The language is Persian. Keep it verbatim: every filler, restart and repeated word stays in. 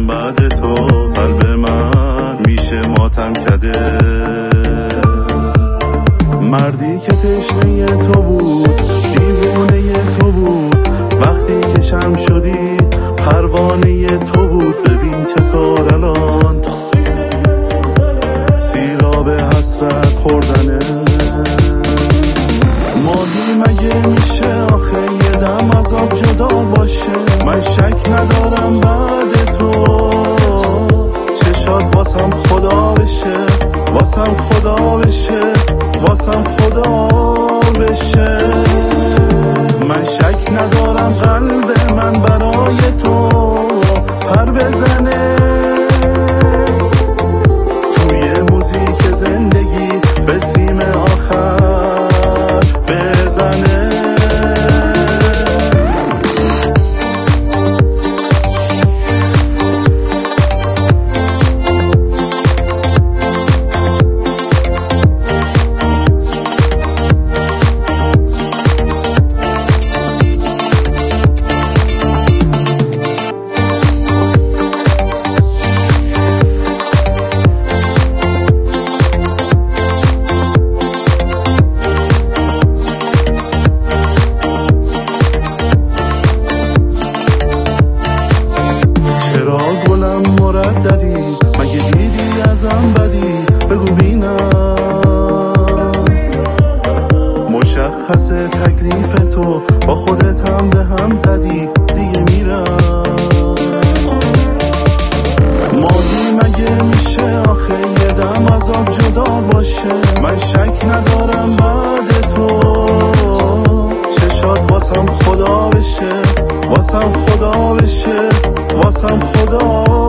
بعد تو قلب من میشه ماتم کده. مردی که تشنه تو بود، دیوونه تو بود، وقتی که شم شدی پروانه تو بود. ببین چطور الان سیراب حسرت خوردنه. ماهی مگه میشه آخه یه دم از آب جدا باشه؟ من شک ندارم بعد تو چشات واسم خدا بشه، واسم خدا بشه، واسم خدا بشه. من شک ندارم قلب من برای تو پر بزنه، توی موزیک زندگی به سیم آخر بزنه. مرددی مگه دیدی ازم بدی؟ بگو بینم مشخصه تکلیف تو، با خودت هم به هم زدی دیگه میرم. ماهی مگه میشه آخه یه دم از آب جدا باشه؟ من شک ندارم بعد تو چشات واسم خدا بشه، واسم خدا بشه، واسم خدا